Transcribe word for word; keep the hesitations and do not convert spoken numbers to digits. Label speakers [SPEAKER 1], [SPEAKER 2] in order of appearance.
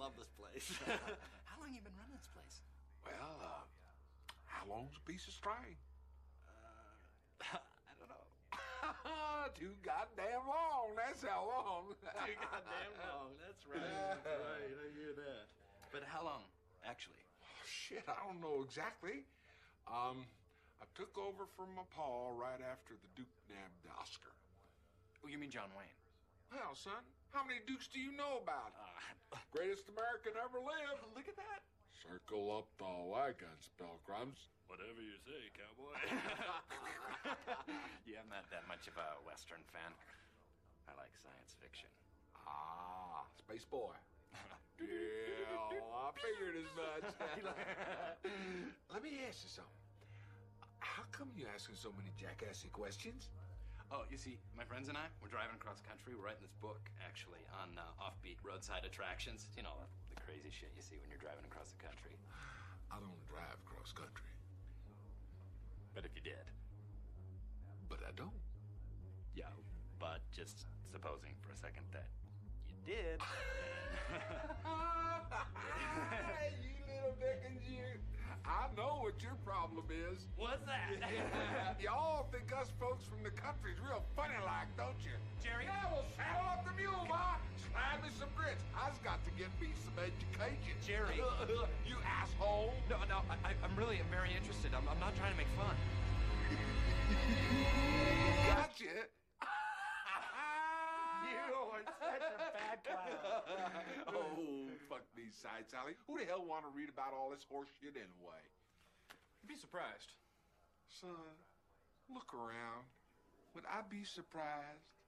[SPEAKER 1] love this place. How long you been running this place?
[SPEAKER 2] Well, uh, how long's a piece of string?
[SPEAKER 1] Uh, I don't know.
[SPEAKER 2] Too goddamn long, that's how long.
[SPEAKER 1] Too goddamn long, that's right. That's right, I hear that. But how long, actually?
[SPEAKER 2] Oh, shit, I don't know exactly. Um, I took over from my pa right after the Duke nabbed Oscar.
[SPEAKER 1] Oh, you mean John Wayne?
[SPEAKER 2] Well, son, how many Dukes do you know about?
[SPEAKER 1] Uh,
[SPEAKER 2] Greatest American ever lived.
[SPEAKER 1] Look at that.
[SPEAKER 2] Circle up the wagons, pilgrims.
[SPEAKER 1] Whatever you say, cowboy. Yeah, I'm not that much of a Western fan. I like science fiction.
[SPEAKER 2] Ah, Space Boy. Yeah, I figured as much. Let me ask you something. How come you asking so many jackassy questions?
[SPEAKER 1] Oh, you see, my friends and I, we're driving across country. We're writing this book, actually, on uh, offbeat roadside attractions. You know, the crazy shit you see when you're driving across the country.
[SPEAKER 2] I don't drive cross country.
[SPEAKER 1] But if you did.
[SPEAKER 2] But I don't.
[SPEAKER 1] Yeah, but just supposing for a second that you did.
[SPEAKER 2] You little Dickens, you. I know what your problem is.
[SPEAKER 1] What's that?
[SPEAKER 2] Y'all think us folks from the country's real funny like, don't you?
[SPEAKER 1] Jerry?
[SPEAKER 2] Yeah, well, saddle up the mule, boy. Slide me some grits. I's got to get me some education.
[SPEAKER 1] Jerry.
[SPEAKER 2] You asshole.
[SPEAKER 1] No, no, I, I'm really I'm very interested. I'm, I'm not trying to make fun.
[SPEAKER 2] Gotcha.
[SPEAKER 1] You are such a bad clown.
[SPEAKER 2] Oh, fuck these sights, Sally. Who the hell want to read about all this horse shit anyway?
[SPEAKER 1] You'd be surprised.
[SPEAKER 2] Son, look around. Would I be surprised?